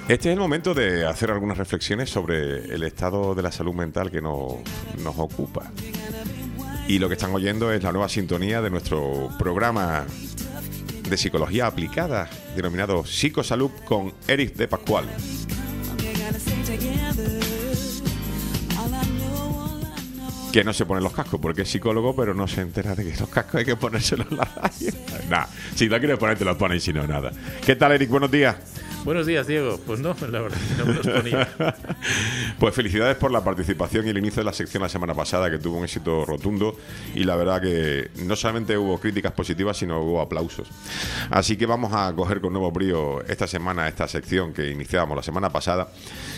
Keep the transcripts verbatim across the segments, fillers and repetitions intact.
Este es el momento de hacer algunas reflexiones sobre el estado de la salud mental que nos, nos ocupa. Y lo que están oyendo es la nueva sintonía de nuestro programa de psicología aplicada, denominado Psicosalud, con Eric de Pascual. Que no se pone los cascos porque es psicólogo, pero no se entera de que los cascos hay que ponérselos en la radio. Nada, si no quieres poner, te los pones y si no, nada. ¿Qué tal, Eric? Buenos días. Buenos días, Diego. Pues no, la verdad que no me los ponía. Pues felicidades por la participación y el inicio de la sección la semana pasada, que tuvo un éxito rotundo, y la verdad que no solamente hubo críticas positivas, sino hubo aplausos. Así que vamos a coger con nuevo brío esta semana esta sección que iniciábamos la semana pasada.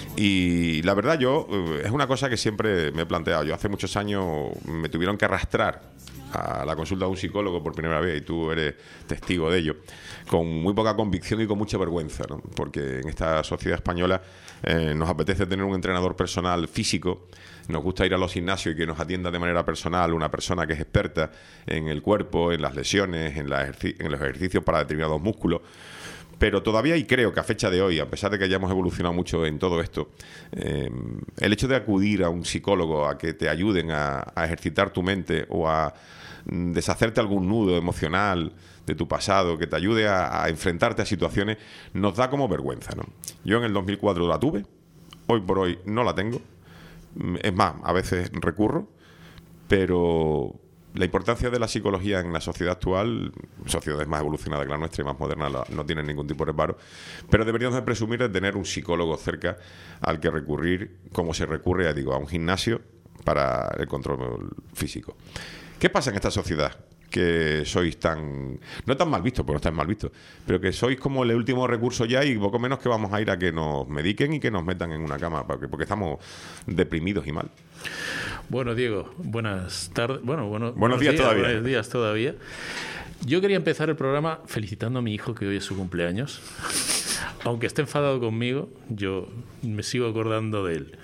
Y la verdad, yo es una cosa que siempre me he planteado. Yo hace muchos años me tuvieron que arrastrar a la consulta de un psicólogo por primera vez, y tú eres testigo de ello, con muy poca convicción y con mucha vergüenza, ¿no? Porque en esta sociedad española eh, nos apetece tener un entrenador personal físico, nos gusta ir a los gimnasios y que nos atienda de manera personal una persona que es experta en el cuerpo, en las lesiones, en, la ejerci- en los ejercicios para determinados músculos. Pero todavía, y creo que a fecha de hoy, a pesar de que hayamos evolucionado mucho en todo esto, eh, el hecho de acudir a un psicólogo a que te ayuden a, a ejercitar tu mente o a deshacerte algún nudo emocional de tu pasado, que te ayude a, a enfrentarte a situaciones, nos da como vergüenza, ¿no? Yo en el dos mil cuatro la tuve, hoy por hoy no la tengo. Es más, a veces recurro, pero la importancia de la psicología en la sociedad actual, sociedades más evolucionadas que la nuestra y más modernas, no tienen ningún tipo de reparo, pero deberíamos de presumir de tener un psicólogo cerca al que recurrir, como se recurre, ya digo, a un gimnasio para el control físico. ¿Qué pasa en esta sociedad? Que sois tan, no tan mal vistos, porque no estáis mal vistos, pero que sois como el último recurso ya, y poco menos que vamos a ir a que nos mediquen y que nos metan en una cama, porque, porque estamos deprimidos y mal. Bueno, Diego, buenas tardes. Bueno, bueno, buenos, buenos días, días todavía. Buenos días todavía. Yo quería empezar el programa felicitando a mi hijo, que hoy es su cumpleaños. Aunque esté enfadado conmigo, yo me sigo acordando de él.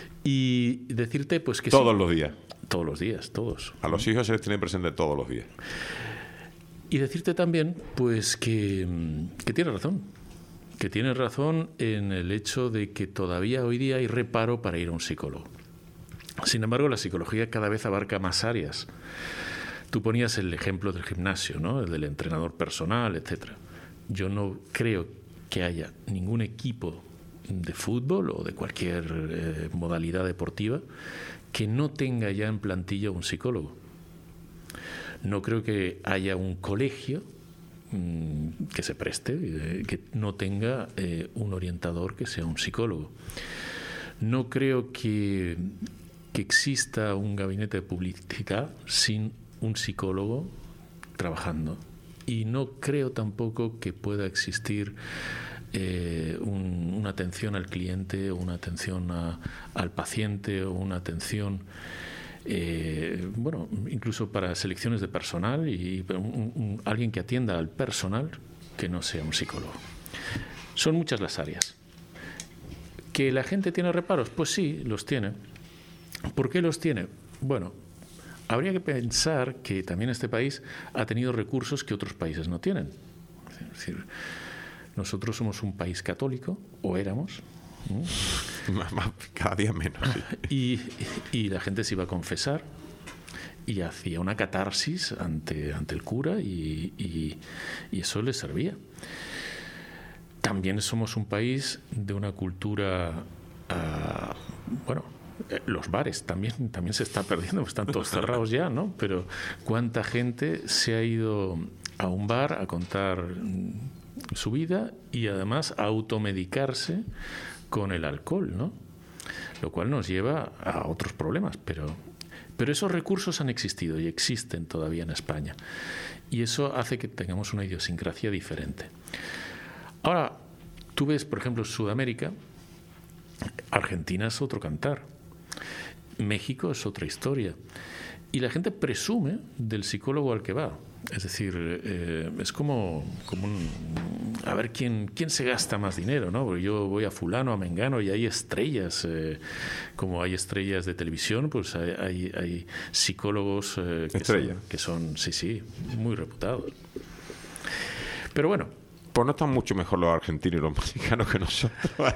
Y decirte, pues que todos sí, los días. Todos los días, todos. A los hijos se les tiene presente todos los días. Y decirte también, pues, que, que tienes razón. Que tienes razón en el hecho de que todavía hoy día hay reparo para ir a un psicólogo. Sin embargo, la psicología cada vez abarca más áreas. Tú ponías el ejemplo del gimnasio, ¿no? El del entrenador personal, etcétera. Yo no creo que haya ningún equipo de fútbol o de cualquier eh, modalidad deportiva que no tenga ya en plantilla un psicólogo. No creo que haya un colegio mmm, que se preste, eh, que no tenga eh, un orientador que sea un psicólogo. No creo que, que exista un gabinete de publicidad sin un psicólogo trabajando. Y no creo tampoco que pueda existir Eh, un, una atención al cliente, o una atención a, al paciente, o una atención, eh, bueno, incluso para selecciones de personal, y un, un, alguien que atienda al personal que no sea un psicólogo. Son muchas las áreas. ¿Que la gente tiene reparos? Pues sí, los tiene. ¿Por qué los tiene? Bueno, habría que pensar que también este país ha tenido recursos que otros países no tienen. Es decir, nosotros somos un país católico, o éramos. ¿no? Cada día menos. Sí. Y, y la gente se iba a confesar y hacía una catarsis ante, ante el cura, y, y, y eso les servía. También somos un país de una cultura, uh, bueno, los bares también, también se está perdiendo, están todos cerrados ya, ¿no? Pero ¿cuánta gente se ha ido a un bar a contar su vida y además a automedicarse con el alcohol, ¿no? Lo cual nos lleva a otros problemas, pero, pero esos recursos han existido y existen todavía en España, y eso hace que tengamos una idiosincrasia diferente. Ahora, tú ves, por ejemplo, Sudamérica, Argentina es otro cantar, México es otra historia, y la gente presume del psicólogo al que va. Es decir, eh, es como, como un, a ver quién, quién se gasta más dinero, ¿no? Porque yo voy a fulano, a mengano, y hay estrellas, eh, como hay estrellas de televisión, pues hay, hay, hay psicólogos eh, que, son, que son, sí, sí, muy reputados. Pero bueno, Pues no están mucho mejor los argentinos y los mexicanos que nosotros.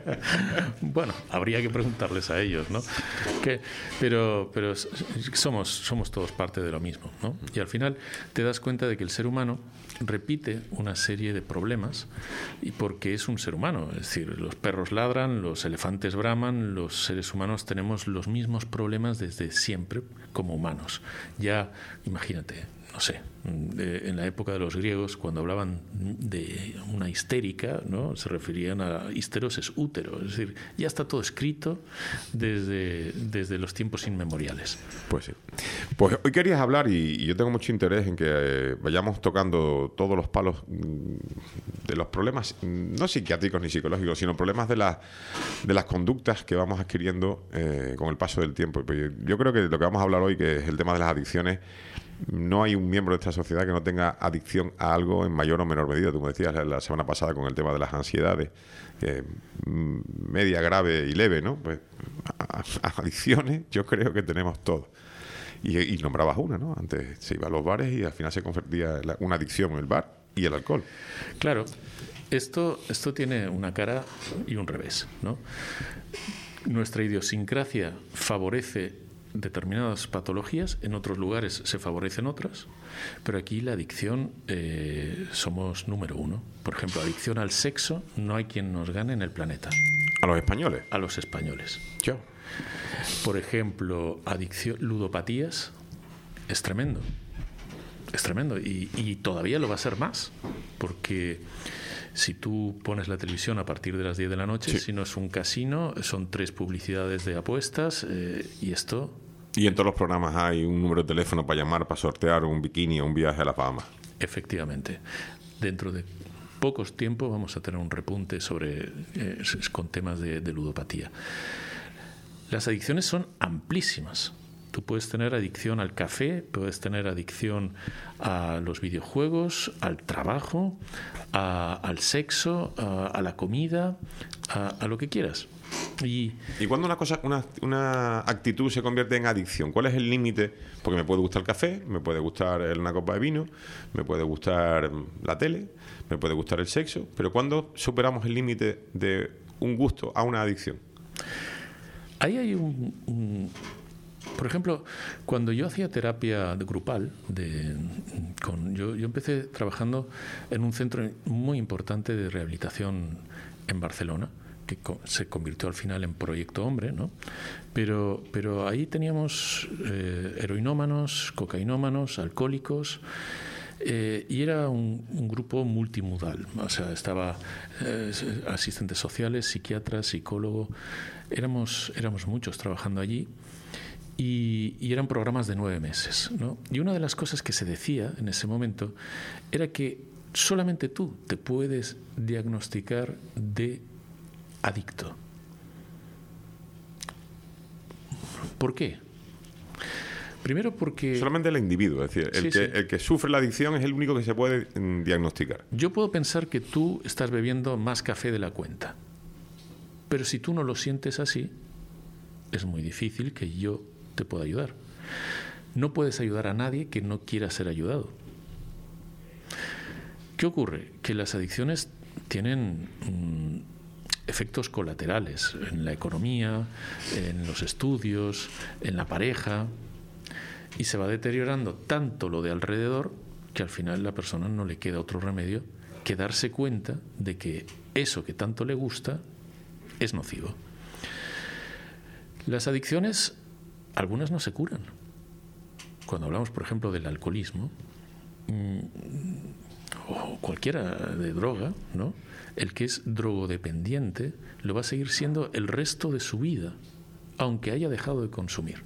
Bueno, habría que preguntarles a ellos, ¿no? Que, pero pero somos, somos todos parte de lo mismo, ¿no? Y al final te das cuenta de que el ser humano repite una serie de problemas y porque es un ser humano. Es decir, los perros ladran, los elefantes braman, los seres humanos tenemos los mismos problemas desde siempre como humanos. Ya, imagínate, no sé, de, en la época de los griegos, cuando hablaban de una histérica, ¿no? Se referían a histeros es útero, es decir, ya está todo escrito desde, desde los tiempos inmemoriales. Pues sí. Pues hoy querías hablar, y, y yo tengo mucho interés en que eh, vayamos tocando todos los palos de los problemas, no psiquiátricos ni psicológicos, sino problemas de, la, de las conductas que vamos adquiriendo eh, con el paso del tiempo. Pues yo creo que lo que vamos a hablar hoy, que es el tema de las adicciones, no hay un miembro de esta sociedad que no tenga adicción a algo en mayor o menor medida. Tú me decías la, la semana pasada con el tema de las ansiedades, que media, grave y leve, ¿no? Pues a, a adicciones yo creo que tenemos todos. Y, y nombrabas una, ¿no? Antes se iba a los bares y al final se convertía en una adicción el bar y el alcohol. Claro, esto, esto tiene una cara y un revés, ¿no? Nuestra idiosincrasia favorece determinadas patologías, en otros lugares se favorecen otras, pero aquí la adicción eh, somos número uno. Por ejemplo, adicción al sexo, no hay quien nos gane en el planeta. ¿A los españoles? A los españoles. Yo. Por ejemplo, adicción, ludopatías, es tremendo. Es tremendo y, y todavía lo va a ser más, porque si tú pones la televisión a partir de las diez de la noche, sí. Si no es un casino, son tres publicidades de apuestas eh, y esto... Y en todos los programas hay un número de teléfono para llamar, para sortear un bikini o un viaje a las Bahamas. Efectivamente. Dentro de pocos tiempos vamos a tener un repunte sobre eh, con temas de, de ludopatía. Las adicciones son amplísimas. Tú puedes tener adicción al café, puedes tener adicción a los videojuegos, al trabajo, a, al sexo, a, a la comida, a, a lo que quieras. Y, ¿Y cuando una cosa, una, una actitud se convierte en adicción? ¿Cuál es el límite? Porque me puede gustar el café, me puede gustar una copa de vino, me puede gustar la tele, me puede gustar el sexo, pero ¿cuándo superamos el límite de un gusto a una adicción? Ahí hay un... un Por ejemplo, cuando yo hacía terapia grupal, de, con, yo, yo empecé trabajando en un centro muy importante de rehabilitación en Barcelona, que co- se convirtió al final en Proyecto Hombre, ¿no? Pero, pero ahí teníamos eh, heroinómanos, cocainómanos, alcohólicos, eh, y era un, un grupo multimodal. O sea, estaba eh, asistentes sociales, psiquiatras, psicólogo. Éramos, éramos muchos trabajando allí. Y, y eran programas de nueve meses, ¿no? Y una de las cosas que se decía en ese momento era que solamente tú te puedes diagnosticar de adicto. ¿Por qué? Primero porque... Solamente el individuo, es decir, el, sí, que, sí. el que sufre la adicción es el único que se puede mm, diagnosticar. Yo puedo pensar que tú estás bebiendo más café de la cuenta, pero si tú no lo sientes así, es muy difícil que yo te pueda ayudar. No puedes ayudar a nadie que no quiera ser ayudado. ¿Qué ocurre? Que las adicciones tienen mmm, efectos colaterales en la economía, en los estudios, en la pareja, y se va deteriorando tanto lo de alrededor que al final la persona no le queda otro remedio que darse cuenta de que eso que tanto le gusta es nocivo. Las adicciones, algunas no se curan. Cuando hablamos, por ejemplo, del alcoholismo mmm, o cualquiera de droga, ¿no? El que es drogodependiente lo va a seguir siendo el resto de su vida, aunque haya dejado de consumir.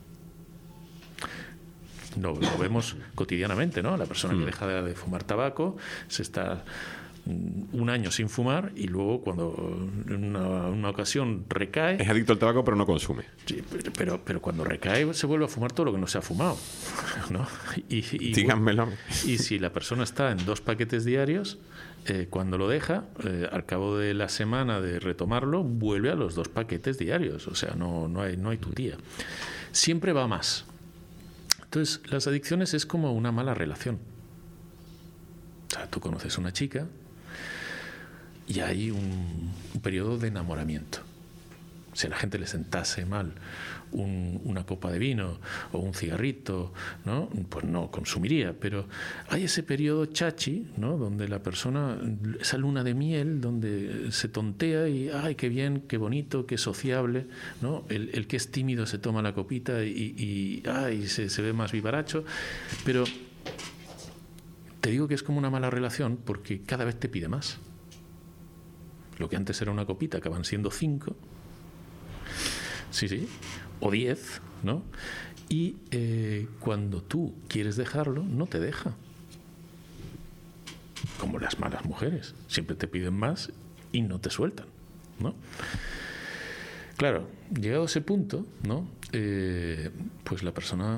No, lo vemos cotidianamente, ¿no? La persona que deja de, de fumar tabaco se está un año sin fumar y luego cuando en una, una ocasión recae... Es adicto al tabaco pero no consume. Sí, pero, pero cuando recae se vuelve a fumar todo lo que no se ha fumado, ¿no? Y, y, Díganmelo. Y si la persona está en dos paquetes diarios, eh, cuando lo deja, eh, al cabo de la semana de retomarlo, vuelve a los dos paquetes diarios. O sea, no, no hay, no hay tutía. Siempre va más. Entonces, las adicciones es como una mala relación. O sea, tú conoces a una chica y hay un, un periodo de enamoramiento. Si a la gente le sentase mal un, una copa de vino o un cigarrito, ¿no? Pues no consumiría, pero hay ese periodo chachi, ¿no? Donde la persona, esa luna de miel, donde se tontea y ¡ay, qué bien, qué bonito, qué sociable! ¿No? El, el que es tímido se toma la copita y, y ¡ay, se, se ve más vivaracho! Pero te digo que es como una mala relación porque cada vez te pide más. Lo que antes era una copita acaban siendo cinco. Sí, sí, o diez, ¿no? Y eh, cuando tú quieres dejarlo, no te deja. Como las malas mujeres, siempre te piden más y no te sueltan, ¿no? Claro, llegado a ese punto, ¿no? Eh, pues la persona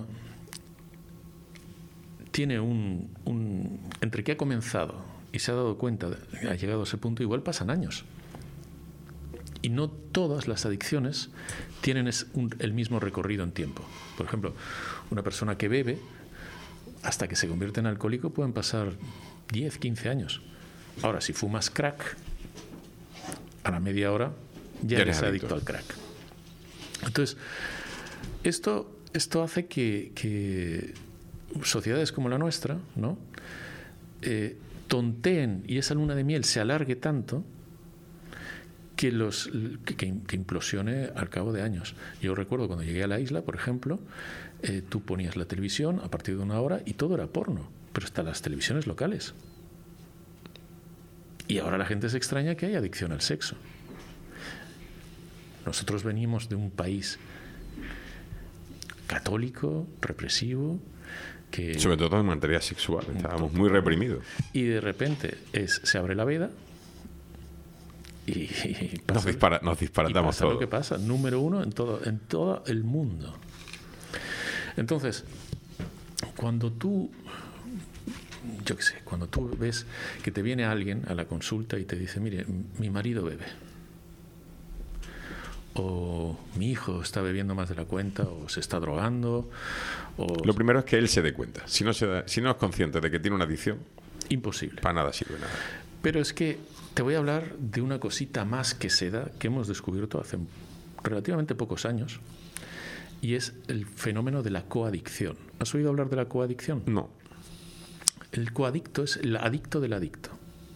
tiene un, un... Entre que ha comenzado y se ha dado cuenta, de, ha llegado a ese punto, igual pasan años. Y no todas las adicciones tienen es un, el mismo recorrido en tiempo. Por ejemplo, una persona que bebe, hasta que se convierte en alcohólico, pueden pasar diez, quince años. Ahora, si fumas crack, a la media hora ya, ya eres adicto. adicto al crack. Entonces, esto, esto hace que, que sociedades como la nuestra, ¿no? eh, tonteen y esa luna de miel se alargue tanto que, los, que, que implosione al cabo de años. Yo recuerdo cuando llegué a la isla, por ejemplo, eh, tú ponías la televisión a partir de una hora y todo era porno, pero hasta las televisiones locales. Y ahora la gente se extraña que hay adicción al sexo. Nosotros venimos de un país católico, represivo, que... Sobre todo en materia sexual, estábamos muy reprimidos. Y de repente es, se abre la veda y, y pasa, nos, dispara, nos disparatamos y pasa todo. Lo que pasa, número uno en todo, en todo el mundo. Entonces, cuando tú, yo qué sé, cuando tú ves que te viene alguien a la consulta y te dice, mire, mi marido bebe, o mi hijo está bebiendo más de la cuenta, o se está drogando, o... Lo primero es que él se dé cuenta. Si no, se da, si no es consciente de que tiene una adicción, imposible. Para nada sirve nada. Pero es que te voy a hablar de una cosita más que se da, que hemos descubierto hace relativamente pocos años, y es el fenómeno de la coadicción. ¿Has oído hablar de la coadicción? No. El coadicto es el adicto del adicto.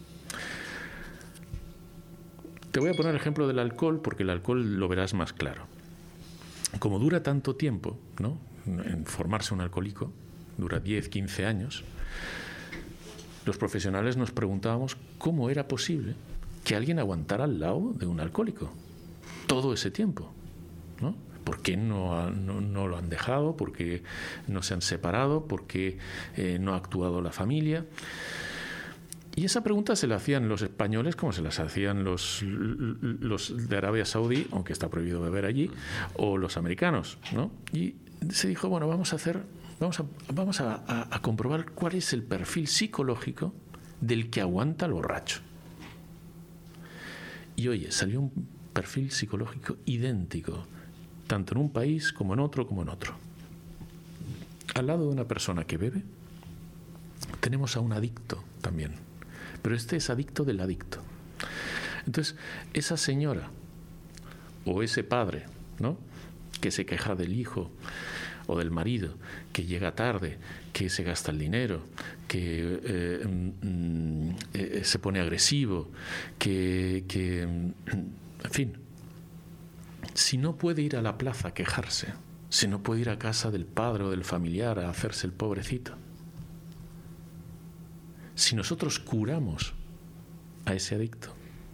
Te voy a poner el ejemplo del alcohol, porque el alcohol lo verás más claro. Como dura tanto tiempo, ¿no?, en formarse un alcohólico, dura diez, quince años, los profesionales nos preguntábamos cómo era posible que alguien aguantara al lado de un alcohólico todo ese tiempo, ¿no? ¿Por qué no, no, no lo han dejado? ¿Por qué no se han separado? ¿Por qué eh, no ha actuado la familia? Y esa pregunta se la hacían los españoles como se las hacían los, los de Arabia Saudí, aunque está prohibido beber allí, o los americanos, ¿no? Y se dijo, bueno, vamos a hacer, vamos a, vamos a, a, a comprobar cuál es el perfil psicológico del que aguanta al borracho. Y oye, salió un perfil psicológico idéntico, tanto en un país como en otro, como en otro. Al lado de una persona que bebe, tenemos a un adicto también. Pero este es adicto del adicto. Entonces, esa señora o ese padre, ¿no?, que se queja del hijo o del marido, que llega tarde, que se gasta el dinero, que eh, mm, eh, se pone agresivo, que, que, en fin, si no puede ir a la plaza a quejarse, si no puede ir a casa del padre o del familiar a hacerse el pobrecito, si nosotros curamos a ese adicto,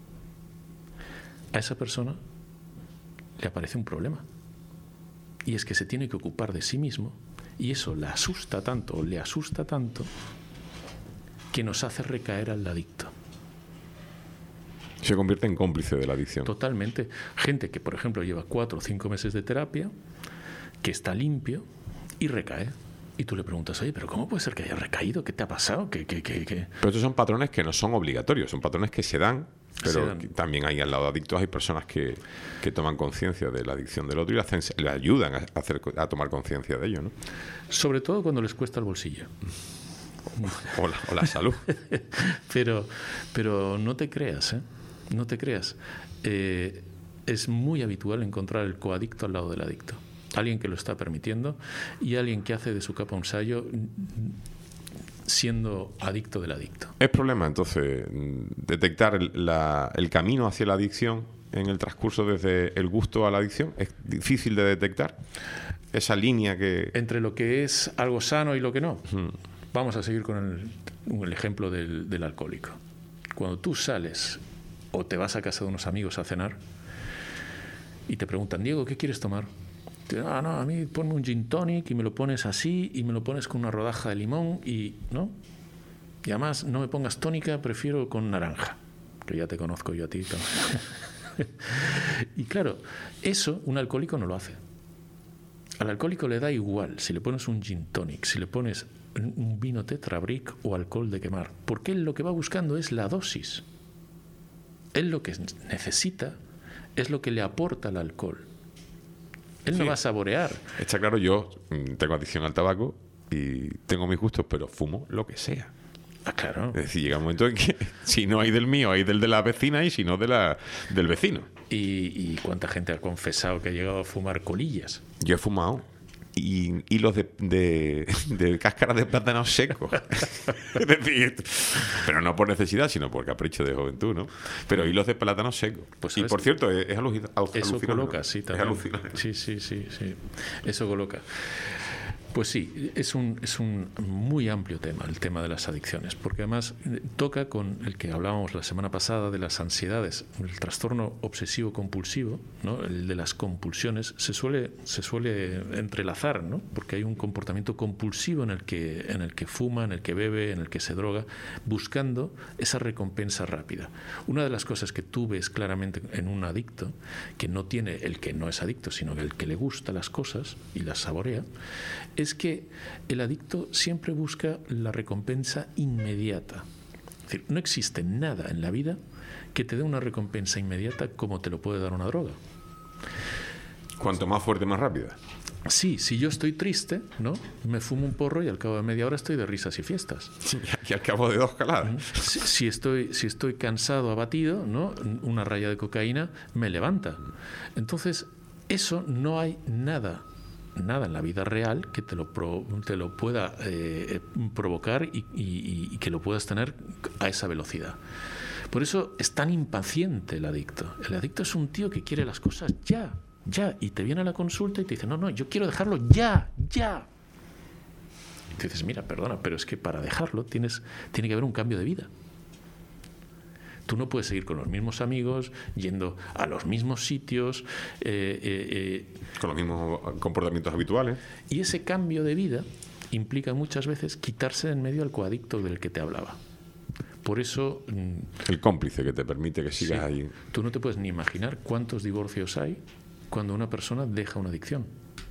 a esa persona le aparece un problema. Y es que se tiene que ocupar de sí mismo, y eso le asusta tanto, o le asusta tanto, que nos hace recaer al adicto. Se convierte en cómplice de la adicción. Totalmente. Gente que, por ejemplo, lleva cuatro o cinco meses de terapia, que está limpio y recae. Y tú le preguntas, oye, ¿pero cómo puede ser que haya recaído? ¿Qué te ha pasado? ¿Qué, qué, qué, qué? Pero estos son patrones que no son obligatorios, son patrones que se dan, pero se dan. También hay al lado de adictos, hay personas que, que toman conciencia de la adicción del otro y le, hacen, le ayudan a, hacer, a tomar conciencia de ello, ¿no? Sobre todo cuando les cuesta el bolsillo. O la, o la salud. pero, pero no te creas, ¿eh? no te creas. Eh, es muy habitual encontrar el coadicto al lado del adicto. Alguien que lo está permitiendo y alguien que hace de su capa un sayo siendo adicto del adicto. ¿Es problema, entonces, detectar el, la, el camino hacia la adicción en el transcurso desde el gusto a la adicción? ¿Es difícil de detectar esa línea que...? Entre lo que es algo sano y lo que no. Hmm. Vamos a seguir con el, el ejemplo del, del alcohólico. Cuando tú sales o te vas a casa de unos amigos a cenar y te preguntan, Diego, ¿qué quieres tomar? Te dicen, ah, no, a mí ponme un gin tonic y me lo pones así y me lo pones con una rodaja de limón y, ¿no? Y además no me pongas tónica, prefiero con naranja, que ya te conozco yo a ti. Y claro, eso un alcohólico no lo hace. Al alcohólico le da igual si le pones un gin tonic, si le pones un vino tetrabric o alcohol de quemar, porque él lo que va buscando es la dosis. Él lo que necesita es lo que le aporta el alcohol. Él sí. no va a saborear. Está claro, yo tengo adicción al tabaco y tengo mis gustos, pero fumo lo que sea. Ah, claro. Es decir, llega un momento en que si no hay del mío, hay del de la vecina y si no de la, del vecino. ¿Y, y cuánta gente ha confesado que ha llegado a fumar colillas? Yo he fumado y hilos de, de, de cáscara de plátano seco. Es decir, pero no por necesidad, sino por capricho de juventud, ¿no? Pero hilos de plátano seco. Pues, y por cierto, es, es alucinante. Eso coloca, ¿no? Sí, también. Es alucinante. Sí, sí, sí, sí. Eso coloca. Pues sí, es un, es un muy amplio tema, el tema de las adicciones, porque además toca con el que hablábamos la semana pasada de las ansiedades, el trastorno obsesivo-compulsivo, ¿no? El de las compulsiones, se suele, se suele entrelazar, ¿no? Porque hay un comportamiento compulsivo en el que, en el que fuma, en el que bebe, en el que se droga, buscando esa recompensa rápida. Una de las cosas que tú ves claramente en un adicto, que no tiene el que no es adicto, sino el que le gusta las cosas y las saborea, es que el adicto siempre busca la recompensa inmediata. Es decir, no existe nada en la vida que te dé una recompensa inmediata como te lo puede dar una droga. Cuanto más fuerte, más rápida. Sí, si yo estoy triste, ¿no? Me fumo un porro y al cabo de media hora estoy de risas y fiestas. Sí, y al cabo de dos caladas. Si, si, estoy, si estoy cansado, abatido, ¿no? Una raya de cocaína me levanta. Entonces, eso no hay nada nada en la vida real que te lo, pro, te lo pueda eh, provocar y, y, y que lo puedas tener a esa velocidad. Por eso es tan impaciente el adicto. El adicto es un tío que quiere las cosas ya, ya, y te viene a la consulta y te dice, no, no, yo quiero dejarlo ya, ya. Y te dices, mira, perdona, pero es que para dejarlo tienes, tiene que haber un cambio de vida. Tú no puedes seguir con los mismos amigos, yendo a los mismos sitios. Eh, eh, eh. Con los mismos comportamientos habituales. Y ese cambio de vida implica muchas veces quitarse de en medio al coadicto del que te hablaba. Por eso... El cómplice que te permite que sigas sí, ahí. Tú no te puedes ni imaginar cuántos divorcios hay cuando una persona deja una adicción.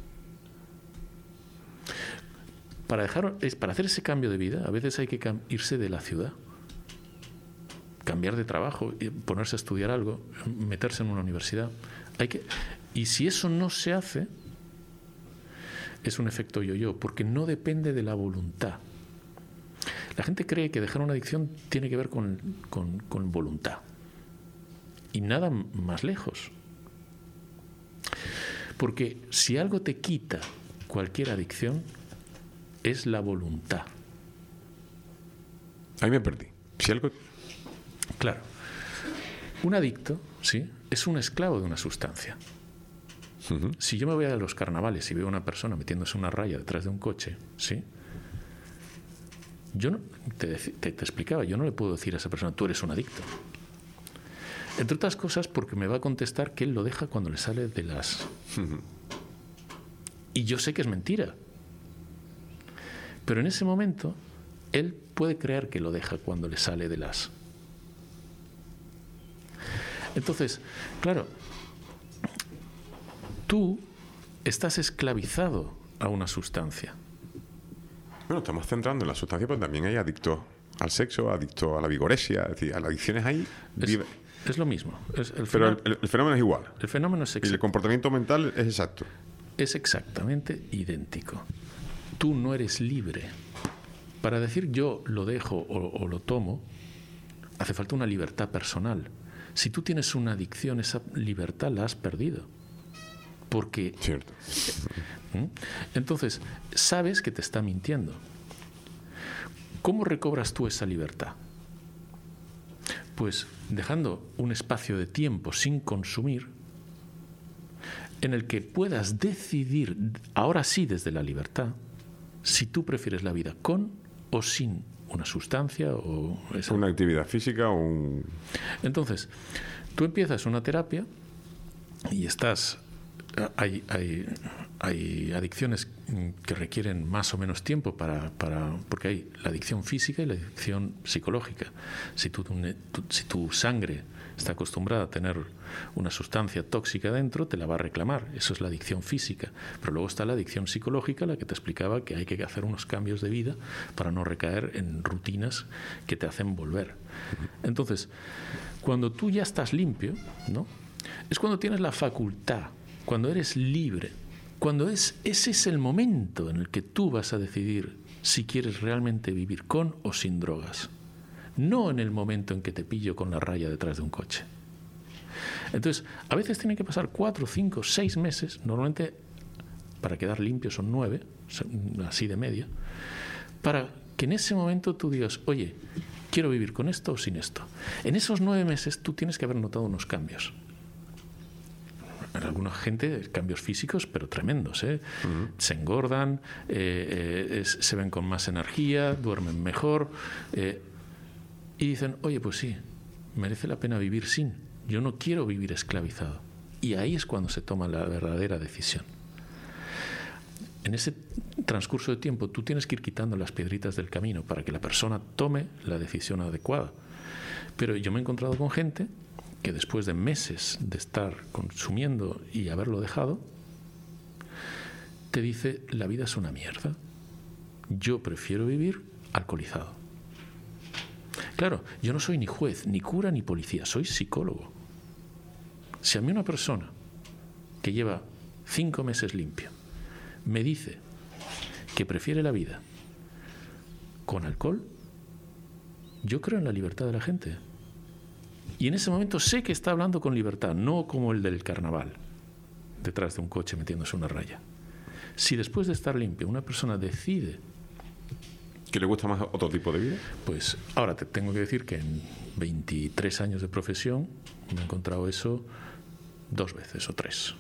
Para, dejar, para hacer ese cambio de vida, a veces hay que irse de la ciudad. Cambiar de trabajo, ponerse a estudiar algo, meterse en una universidad. Hay que, y si eso no se hace, es un efecto yo-yo, porque no depende de la voluntad. La gente cree que dejar una adicción tiene que ver con, con, con voluntad. Y nada más lejos. Porque si algo te quita cualquier adicción, es la voluntad. Ahí me perdí. Si algo... Claro. Un adicto, ¿sí?, es un esclavo de una sustancia. Uh-huh. Si yo me voy a los carnavales y veo a una persona metiéndose una raya detrás de un coche, ¿sí?, yo no, te, te, te explicaba, yo no le puedo decir a esa persona, tú eres un adicto. Entre otras cosas porque me va a contestar que él lo deja cuando le sale de las... Uh-huh. Y yo sé que es mentira. Pero en ese momento, él puede creer que lo deja cuando le sale de las... Entonces, claro, tú estás esclavizado a una sustancia. Bueno, estamos centrando en la sustancia, pero también hay adictos al sexo, adictos a la vigoresia, es decir, a las adicciones ahí... Es, es lo mismo. Es el pero fenómeno, el, el fenómeno es igual. El fenómeno es exacto. Y el comportamiento mental es exacto. Es exactamente idéntico. Tú no eres libre. Para decir yo lo dejo o, o lo tomo, hace falta una libertad personal. Si tú tienes una adicción, esa libertad la has perdido. Porque... Cierto. ¿Mm? Entonces, sabes que te está mintiendo. ¿Cómo recobras tú esa libertad? Pues dejando un espacio de tiempo sin consumir, en el que puedas decidir, ahora sí desde la libertad, si tú prefieres la vida con o sin una sustancia o esa... Una actividad física o un... Entonces, tú empiezas una terapia y estás... Hay, hay, hay adicciones que requieren más o menos tiempo para, para, porque hay la adicción física y la adicción psicológica. Si tu, tu, si tu sangre está acostumbrada a tener una sustancia tóxica dentro, te la va a reclamar. Eso es la adicción física. Pero luego está la adicción psicológica, la que te explicaba que hay que hacer unos cambios de vida para no recaer en rutinas que te hacen volver. Entonces, cuando tú ya estás limpio, ¿no? Es cuando tienes la facultad, cuando eres libre, cuando es, ese es el momento en el que tú vas a decidir si quieres realmente vivir con o sin drogas. No en el momento en que te pillo con la raya detrás de un coche. Entonces, a veces tienen que pasar cuatro, cinco, seis meses, normalmente para quedar limpio son nueve, así de media, para que en ese momento tú digas, oye, quiero vivir con esto o sin esto. En esos nueve meses tú tienes que haber notado unos cambios. En alguna gente, cambios físicos, pero tremendos, ¿eh? Uh-huh. Se engordan, eh, eh, es, se ven con más energía, duermen mejor, eh, y dicen, oye, pues sí, merece la pena vivir sin. Yo no quiero vivir esclavizado. Y ahí es cuando se toma la verdadera decisión. En ese transcurso de tiempo tú tienes que ir quitando las piedritas del camino para que la persona tome la decisión adecuada. Pero yo me he encontrado con gente que después de meses de estar consumiendo y haberlo dejado, te dice, la vida es una mierda. Yo prefiero vivir alcoholizado. Claro, yo no soy ni juez, ni cura, ni policía, soy psicólogo. Si a mí una persona que lleva cinco meses limpio me dice que prefiere la vida con alcohol, yo creo en la libertad de la gente. Y en ese momento sé que está hablando con libertad, no como el del carnaval, detrás de un coche metiéndose una raya. Si después de estar limpio una persona decide... ¿Que le gusta más otro tipo de vida? Pues ahora te tengo que decir que en veintitrés años de profesión me he encontrado eso dos veces o tres.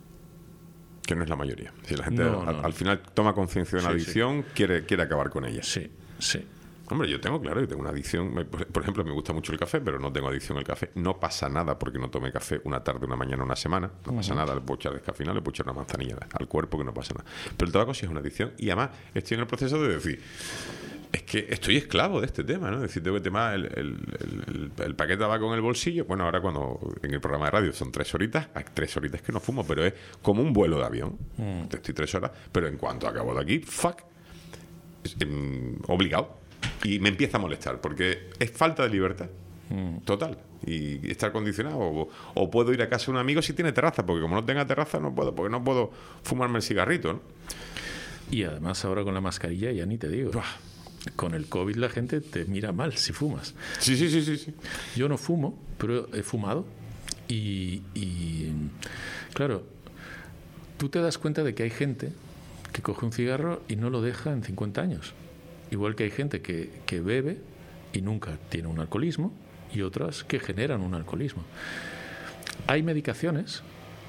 Que no es la mayoría. Si la gente no, al, no, al final toma conciencia de una sí, adicción, sí. Quiere, quiere acabar con ella. Sí, sí. Hombre, yo tengo claro que tengo una adicción. Por ejemplo, me gusta mucho el café, pero no tengo adicción al café. No pasa nada porque no tome café una tarde, una mañana, una semana. No pasa uh-huh. nada. Le puedo echar descafeinado, le puedo echar una manzanilla al cuerpo, que no pasa nada. Pero el tabaco sí es una adicción. Y además estoy en el proceso de decir, es que estoy esclavo de este tema, ¿no? Es decir, tengo que tomar el, el, el, el, el paquete de tabaco en el bolsillo. Bueno, ahora cuando en el programa de radio son tres horitas, hay tres horitas que no fumo, pero es como un vuelo de avión. Uh-huh. Estoy tres horas, pero en cuanto acabo de aquí, fuck, es, eh, obligado. Y me empieza a molestar, porque es falta de libertad mm. total. Y estar condicionado. O, o puedo ir a casa de un amigo si tiene terraza, porque como no tenga terraza no puedo, porque no puedo fumarme el cigarrito, ¿no? Y además ahora con la mascarilla ya ni te digo. Buah. Con el COVID la gente te mira mal si fumas. Sí, sí, sí, sí, sí. Yo no fumo, pero he fumado. Y, y claro, tú te das cuenta de que hay gente que coge un cigarro y no lo deja en cincuenta años. Igual que hay gente que, que bebe y nunca tiene un alcoholismo, y otras que generan un alcoholismo. Hay medicaciones,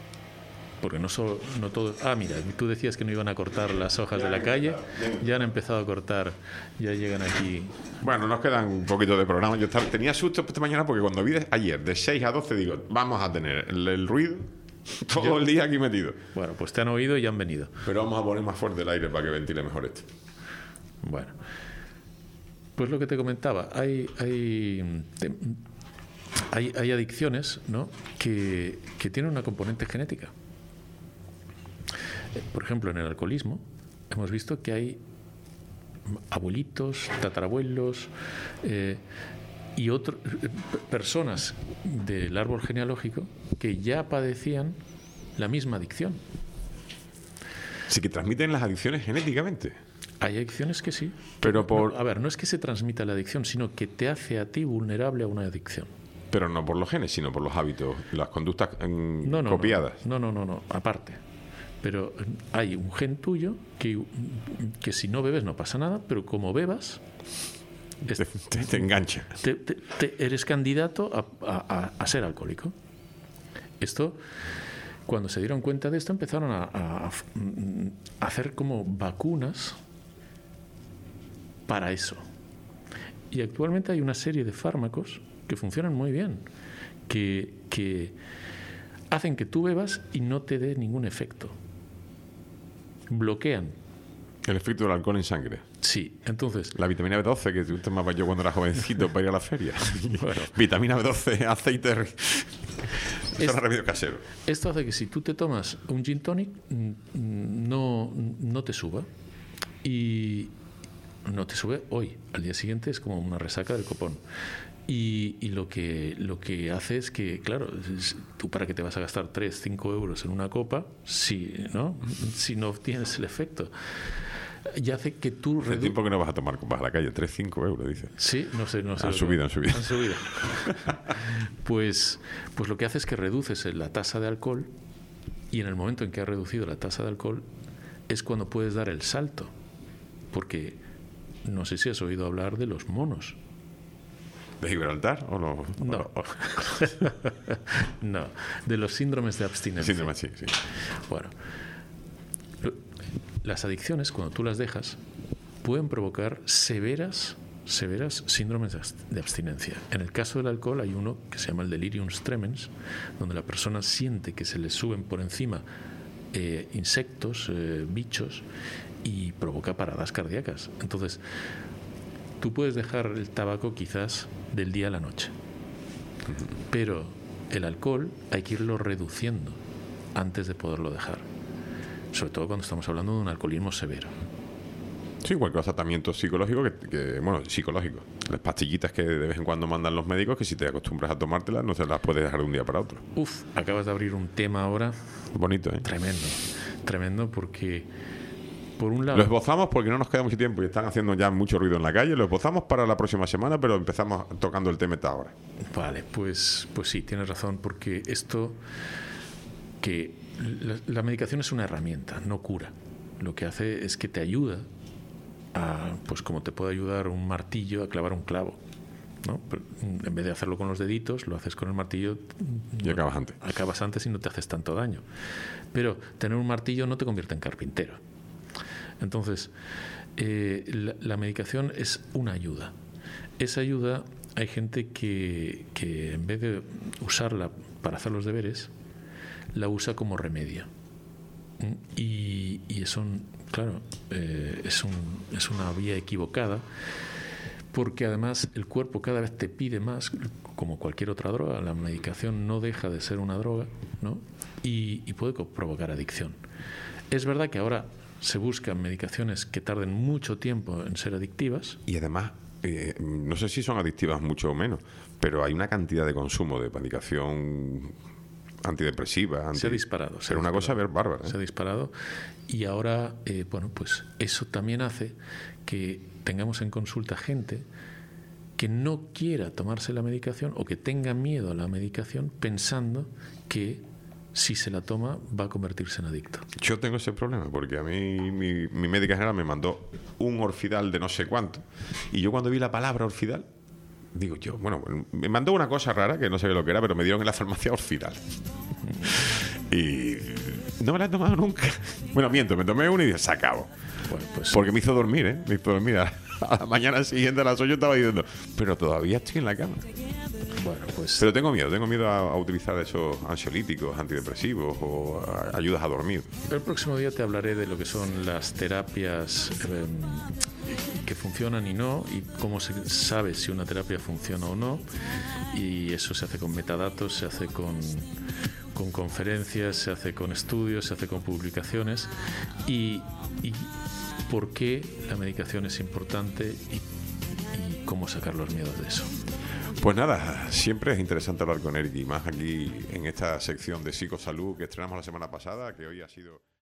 porque no solo, no todo... Ah, mira, tú decías que no iban a cortar las hojas de la calle, ya han empezado a cortar, ya llegan aquí. Bueno, nos quedan un poquito de programa. Yo estaba, tenía susto esta mañana porque cuando vi de, ayer de seis a doce digo, vamos a tener el, el ruido todo yo, el día aquí metido. Bueno, pues te han oído y han venido. Pero vamos a poner más fuerte el aire para que ventile mejor esto. Bueno, pues lo que te comentaba, hay hay, hay, hay adicciones, ¿no?, que, que tienen una componente genética. Por ejemplo, en el alcoholismo hemos visto que hay abuelitos, tatarabuelos eh, y otras eh, personas del árbol genealógico que ya padecían la misma adicción. Sí, que transmiten las adicciones genéticamente. Hay adicciones que sí. Pero por... No, a ver, no es que se transmita la adicción, sino que te hace a ti vulnerable a una adicción. Pero no por los genes, sino por los hábitos, las conductas mm, no, no, copiadas. No, no, no, no, no, aparte. Pero hay un gen tuyo que, que si no bebes no pasa nada, pero como bebas... Te, te, te engancha. Te, te, te eres candidato a, a, a ser alcohólico. Esto, cuando se dieron cuenta de esto, empezaron a, a, a hacer como vacunas para eso. Y actualmente hay una serie de fármacos que funcionan muy bien, que, que hacen que tú bebas y no te dé ningún efecto. Bloquean. El efecto del alcohol en sangre. Sí, entonces... La vitamina B doce que tú tomabas yo cuando era jovencito para ir a la feria. Bueno, vitamina B doce, aceite... Eso es un remedio casero. Esto hace que si tú te tomas un gin tonic, no, no te suba. Y no te sube hoy. Al día siguiente es como una resaca del copón. Y, y lo que lo que hace es que, claro, tú para qué te vas a gastar tres, cinco euros en una copa si no, si no tienes el efecto. Y hace que tú... Hace tiempo que no vas a tomar copas a la calle, tres, cinco euros, dice. Sí, no sé, no sé. Han subido, han subido. Han subido. pues, pues lo que hace es que reduces la tasa de alcohol, y en el momento en que has reducido la tasa de alcohol es cuando puedes dar el salto. Porque no sé si has oído hablar de los monos. ¿De Gibraltar o no? No. No, de los síndromes de abstinencia. Síndromes, sí, sí. Bueno, las adicciones, cuando tú las dejas, pueden provocar severas, severas síndromes de abstinencia. En el caso del alcohol hay uno que se llama el delirium tremens, donde la persona siente que se le suben por encima eh, insectos, eh, bichos, y provoca paradas cardíacas. Entonces, tú puedes dejar el tabaco quizás del día a la noche, pero el alcohol hay que irlo reduciendo antes de poderlo dejar, sobre todo cuando estamos hablando de un alcoholismo severo. Sí, cualquier tratamiento psicológico que, que, bueno, psicológico. Las pastillitas que de vez en cuando mandan los médicos, que si te acostumbras a tomártelas no se las puedes dejar de un día para otro. Uf, acabas de abrir un tema ahora. Bonito, ¿eh? Tremendo, tremendo porque... Por un lado, lo esbozamos porque no nos queda mucho tiempo y están haciendo ya mucho ruido en la calle. Lo esbozamos para la próxima semana, pero empezamos tocando el tema esta ahora. Vale, pues, pues sí, tienes razón, porque esto, que la, la medicación es una herramienta, no cura. Lo que hace es que te ayuda a, pues como te puede ayudar un martillo a clavar un clavo, ¿no? Pero en vez de hacerlo con los deditos, lo haces con el martillo y no, acabas antes. Acabas antes y no te haces tanto daño. Pero tener un martillo no te convierte en carpintero. Entonces, eh, la, la medicación es una ayuda. Esa ayuda, hay gente que, que en vez de usarla para hacer los deberes, la usa como remedio. Y, y eso, claro, eh, es, un, es una vía equivocada, porque además el cuerpo cada vez te pide más, como cualquier otra droga. La medicación no deja de ser una droga, ¿no? Y, y puede provocar adicción. Es verdad que ahora se buscan medicaciones que tarden mucho tiempo en ser adictivas. Y además, eh, no sé si son adictivas mucho o menos, pero hay una cantidad de consumo de medicación antidepresiva. Anti... Se ha disparado. Pero una cosa bárbara, ¿eh? Se ha disparado. Y ahora, eh, bueno, pues eso también hace que tengamos en consulta gente que no quiera tomarse la medicación o que tenga miedo a la medicación pensando que si se la toma va a convertirse en adicto. Yo tengo ese problema porque a mí mi, mi médica general me mandó un Orfidal de no sé cuánto y yo cuando vi la palabra Orfidal digo yo, bueno, me mandó una cosa rara que no sabía lo que era, pero me dieron en la farmacia Orfidal y no me la he tomado nunca. Bueno, miento, me tomé una y dije, se acabó. Bueno, pues, porque me hizo dormir, ¿eh? Me hizo dormir. A la mañana siguiente a las ocho estaba diciendo, pero todavía estoy en la cama. Bueno, pues... Pero tengo miedo, tengo miedo a, a utilizar esos ansiolíticos, antidepresivos o a, ayudas a dormir. El próximo día te hablaré de lo que son las terapias eh, que funcionan y no, y cómo se sabe si una terapia funciona o no. Y eso se hace con metadatos, se hace con, con conferencias, se hace con estudios, se hace con publicaciones. Y, y por qué la medicación es importante y, y cómo sacar los miedos de eso. Pues nada, siempre es interesante hablar con Eric y más aquí en esta sección de psicosalud que estrenamos la semana pasada, que hoy ha sido...